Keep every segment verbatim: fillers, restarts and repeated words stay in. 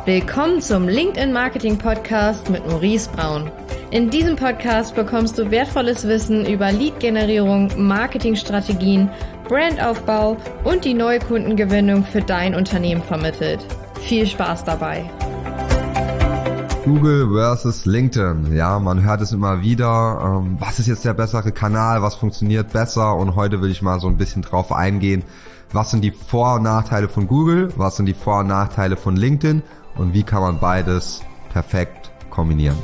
Willkommen zum LinkedIn Marketing Podcast mit Maurice Braun. In diesem Podcast bekommst du wertvolles Wissen über Lead-Generierung, Marketingstrategien, Brandaufbau und die Neukundengewinnung für dein Unternehmen vermittelt. Viel Spaß dabei! Google versus LinkedIn. Ja, man hört es immer wieder. Ähm, was ist jetzt der bessere Kanal? Was funktioniert besser? Und heute will ich mal so ein bisschen drauf eingehen. Was sind die Vor- und Nachteile von Google? Was sind die Vor- und Nachteile von LinkedIn? Und wie kann man beides perfekt kombinieren?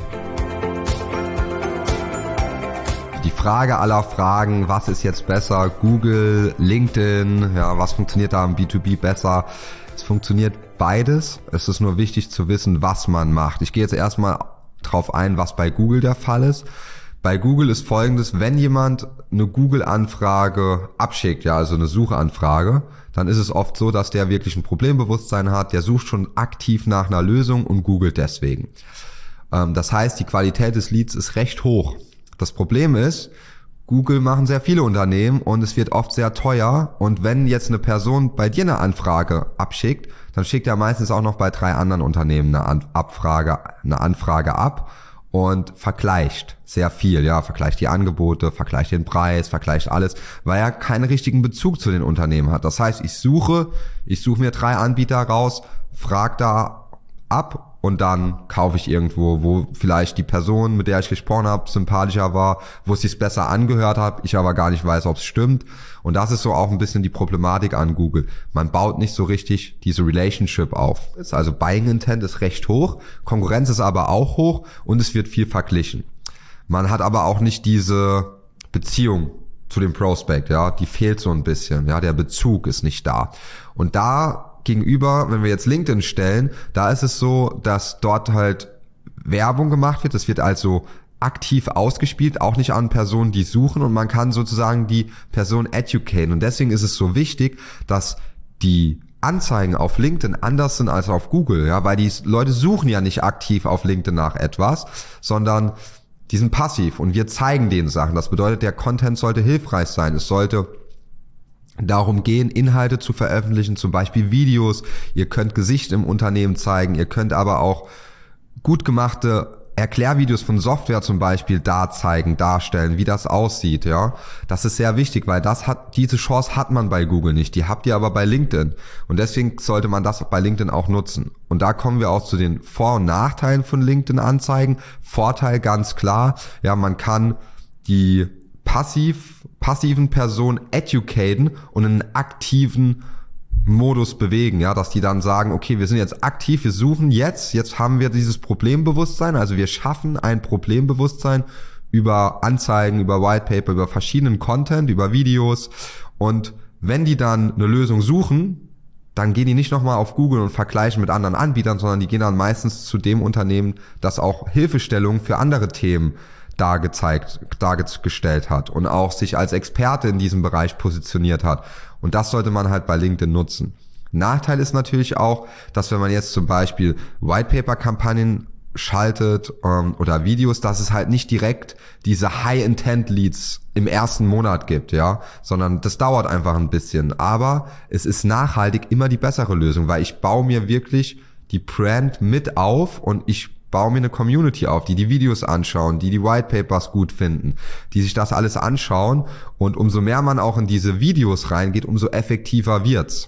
Die Frage aller Fragen, was ist jetzt besser? Google, LinkedIn, ja, was funktioniert da im B zwei B besser? Es funktioniert beides. Es ist nur wichtig zu wissen, was man macht. Ich gehe jetzt erstmal drauf ein, was bei Google der Fall ist. Bei Google ist Folgendes: Wenn jemand eine Google-Anfrage abschickt, ja, also eine Suchanfrage, dann ist es oft so, dass der wirklich ein Problembewusstsein hat. Der sucht schon aktiv nach einer Lösung und googelt deswegen. Ähm, das heißt, die Qualität des Leads ist recht hoch. Das Problem ist, Google machen sehr viele Unternehmen und es wird oft sehr teuer. Und wenn jetzt eine Person bei dir eine Anfrage abschickt, dann schickt er meistens auch noch bei drei anderen Unternehmen eine An- Abfrage, eine Anfrage ab und vergleicht sehr viel, ja, vergleicht die Angebote, vergleicht den Preis, vergleicht alles, weil er keinen richtigen Bezug zu den Unternehmen hat. Das heißt, ich suche, ich suche mir drei Anbieter raus, frage da ab und dann kaufe ich irgendwo, wo vielleicht die Person, mit der ich gesprochen habe, sympathischer war, wo es sich besser angehört hat, ich aber gar nicht weiß, ob es stimmt. Und das ist so auch ein bisschen die Problematik an Google. Man baut nicht so richtig diese Relationship auf. Also Buying Intent ist recht hoch, Konkurrenz ist aber auch hoch und es wird viel verglichen. Man hat aber auch nicht diese Beziehung zu dem Prospect, ja, die fehlt so ein bisschen, ja, der Bezug ist nicht da. Und da gegenüber, wenn wir jetzt LinkedIn stellen, da ist es so, dass dort halt Werbung gemacht wird. Das wird also aktiv ausgespielt, auch nicht an Personen, die suchen, und man kann sozusagen die Person educaten. Und deswegen ist es so wichtig, dass die Anzeigen auf LinkedIn anders sind als auf Google, ja, weil die Leute suchen ja nicht aktiv auf LinkedIn nach etwas, sondern die sind passiv und wir zeigen denen Sachen. Das bedeutet, der Content sollte hilfreich sein. Es sollte darum gehen, Inhalte zu veröffentlichen, zum Beispiel Videos. Ihr könnt Gesicht im Unternehmen zeigen, ihr könnt aber auch gut gemachte Erklärvideos von Software zum Beispiel da zeigen, darstellen, wie das aussieht, ja. Das ist sehr wichtig, weil das hat, diese Chance hat man bei Google nicht, die habt ihr aber bei LinkedIn. Und deswegen sollte man das bei LinkedIn auch nutzen. Und da kommen wir auch zu den Vor- und Nachteilen von LinkedIn-Anzeigen. Vorteil ganz klar, ja, man kann die passiv, passiven Personen educaten und in einen aktiven Modus bewegen, ja, dass die dann sagen, okay, wir sind jetzt aktiv, wir suchen jetzt, jetzt haben wir dieses Problembewusstsein, also wir schaffen ein Problembewusstsein über Anzeigen, über Whitepaper, über verschiedenen Content, über Videos, und wenn die dann eine Lösung suchen, dann gehen die nicht nochmal auf Google und vergleichen mit anderen Anbietern, sondern die gehen dann meistens zu dem Unternehmen, das auch Hilfestellungen für andere Themen dargezeigt, dargestellt hat und auch sich als Experte in diesem Bereich positioniert hat. Und das sollte man halt bei LinkedIn nutzen. Nachteil ist natürlich auch, dass wenn man jetzt zum Beispiel Whitepaper-Kampagnen schaltet ähm, oder Videos, dass es halt nicht direkt diese High-Intent-Leads im ersten Monat gibt, ja, sondern das dauert einfach ein bisschen. Aber es ist nachhaltig immer die bessere Lösung, weil ich baue mir wirklich die Brand mit auf und ich baue mir eine Community auf, die die Videos anschauen, die die Whitepapers gut finden, die sich das alles anschauen, und umso mehr man auch in diese Videos reingeht, umso effektiver wird's.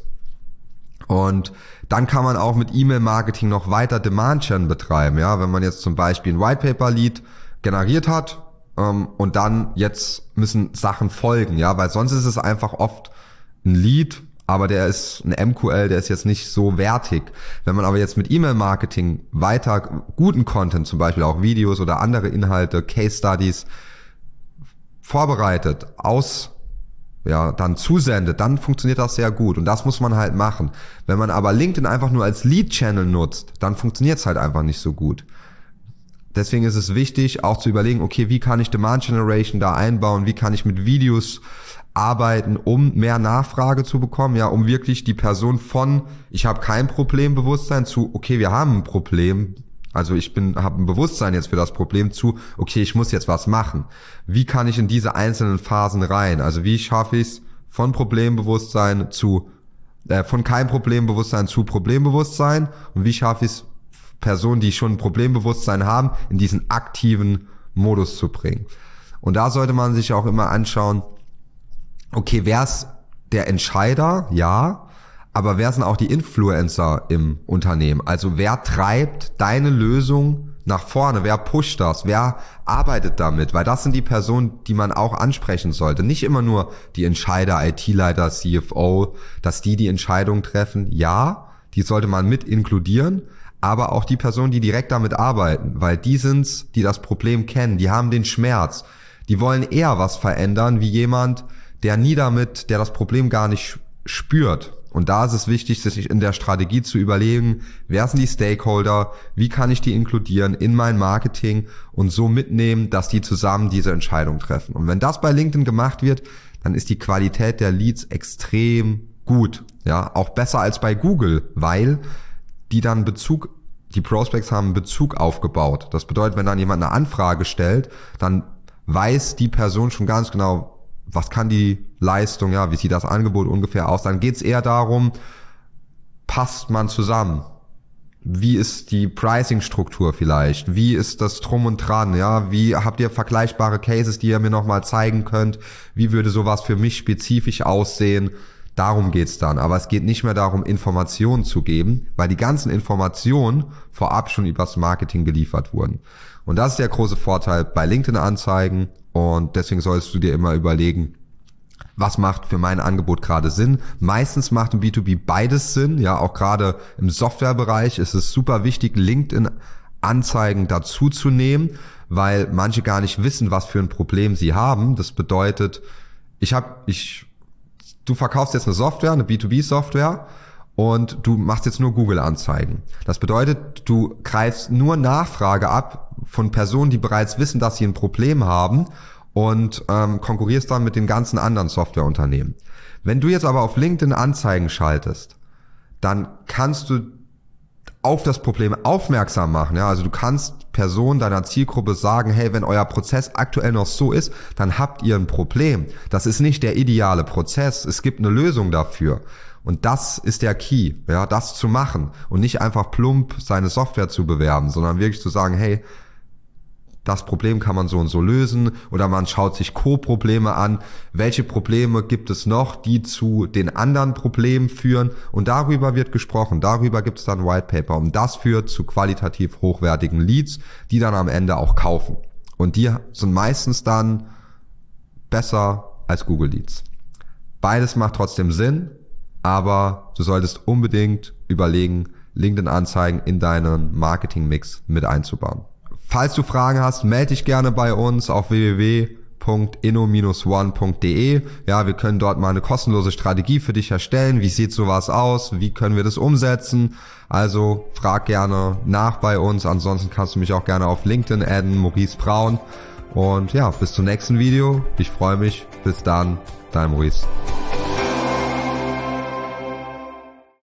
Und dann kann man auch mit E-Mail-Marketing noch weiter Demand-Gen betreiben, ja, wenn man jetzt zum Beispiel ein Whitepaper-Lead generiert hat ähm, und dann jetzt müssen Sachen folgen, ja, weil sonst ist es einfach oft ein Lead, aber der ist ein M Q L, der ist jetzt nicht so wertig. Wenn man aber jetzt mit E-Mail-Marketing weiter guten Content, zum Beispiel auch Videos oder andere Inhalte, Case Studies vorbereitet, aus, ja, dann zusendet, dann funktioniert das sehr gut, und das muss man halt machen. Wenn man aber LinkedIn einfach nur als Lead-Channel nutzt, dann funktioniert es halt einfach nicht so gut. Deswegen ist es wichtig, auch zu überlegen, okay, wie kann ich Demand Generation da einbauen, wie kann ich mit Videos arbeiten, um mehr Nachfrage zu bekommen, ja, um wirklich die Person von ich habe kein Problembewusstsein zu okay, wir haben ein Problem, also ich bin habe ein Bewusstsein jetzt für das Problem, zu okay, ich muss jetzt was machen. Wie kann ich in diese einzelnen Phasen rein? Also wie schaffe ich es von Problembewusstsein zu äh, von kein Problembewusstsein zu Problembewusstsein, und wie schaffe ich es Personen, die schon ein Problembewusstsein haben, in diesen aktiven Modus zu bringen. Und da sollte man sich auch immer anschauen, okay, wer ist der Entscheider? Ja, aber wer sind auch die Influencer im Unternehmen? Also wer treibt deine Lösung nach vorne? Wer pusht das? Wer arbeitet damit? Weil das sind die Personen, die man auch ansprechen sollte. Nicht immer nur die Entscheider, I T-Leiter, C F O, dass die die Entscheidung treffen. Ja, die sollte man mit inkludieren, aber auch die Personen, die direkt damit arbeiten, weil die sind's, die das Problem kennen. Die haben den Schmerz. Die wollen eher was verändern, wie jemand, der nie damit, der das Problem gar nicht spürt. Und da ist es wichtig, sich in der Strategie zu überlegen, wer sind die Stakeholder, wie kann ich die inkludieren in mein Marketing und so mitnehmen, dass die zusammen diese Entscheidung treffen. Und wenn das bei LinkedIn gemacht wird, dann ist die Qualität der Leads extrem gut. Ja, auch besser als bei Google, weil die dann Bezug, die Prospects haben Bezug aufgebaut. Das bedeutet, wenn dann jemand eine Anfrage stellt, dann weiß die Person schon ganz genau, was kann die Leistung, ja, wie sieht das Angebot ungefähr aus? Dann geht's eher darum, passt man zusammen? Wie ist die Pricing-Struktur vielleicht? Wie ist das Drum und Dran? Ja, wie habt ihr vergleichbare Cases, die ihr mir nochmal zeigen könnt? Wie würde sowas für mich spezifisch aussehen? Darum geht's dann. Aber es geht nicht mehr darum, Informationen zu geben, weil die ganzen Informationen vorab schon übers Marketing geliefert wurden. Und das ist der große Vorteil bei LinkedIn-Anzeigen. Und deswegen solltest du dir immer überlegen, was macht für mein Angebot gerade Sinn. Meistens macht im B zwei B beides Sinn. Ja, auch gerade im Softwarebereich ist es super wichtig, LinkedIn-Anzeigen dazu zu nehmen, weil manche gar nicht wissen, was für ein Problem sie haben. Das bedeutet, ich habe, ich, du verkaufst jetzt eine Software, eine B zwei B-Software und du machst jetzt nur Google-Anzeigen. Das bedeutet, du greifst nur Nachfrage ab von Personen, die bereits wissen, dass sie ein Problem haben und ähm, konkurrierst dann mit den ganzen anderen Softwareunternehmen. Wenn du jetzt aber auf LinkedIn Anzeigen schaltest, dann kannst du auf das Problem aufmerksam machen. Ja? Also du kannst Personen deiner Zielgruppe sagen, hey, wenn euer Prozess aktuell noch so ist, dann habt ihr ein Problem. Das ist nicht der ideale Prozess. Es gibt eine Lösung dafür. Und das ist der Key, ja, das zu machen und nicht einfach plump seine Software zu bewerben, sondern wirklich zu sagen, hey, das Problem kann man so und so lösen, oder man schaut sich Co-Probleme an. Welche Probleme gibt es noch, die zu den anderen Problemen führen? Und darüber wird gesprochen. Darüber gibt es dann White Paper. Und das führt zu qualitativ hochwertigen Leads, die dann am Ende auch kaufen. Und die sind meistens dann besser als Google Leads. Beides macht trotzdem Sinn, aber du solltest unbedingt überlegen, LinkedIn-Anzeigen in deinen Marketing-Mix mit einzubauen. Falls du Fragen hast, melde dich gerne bei uns auf w w w punkt inno Bindestrich one punkt de. Ja, wir können dort mal eine kostenlose Strategie für dich erstellen. Wie sieht sowas aus? Wie können wir das umsetzen? Also frag gerne nach bei uns. Ansonsten kannst du mich auch gerne auf LinkedIn adden, Maurice Braun. Und ja, bis zum nächsten Video. Ich freue mich. Bis dann, dein Maurice.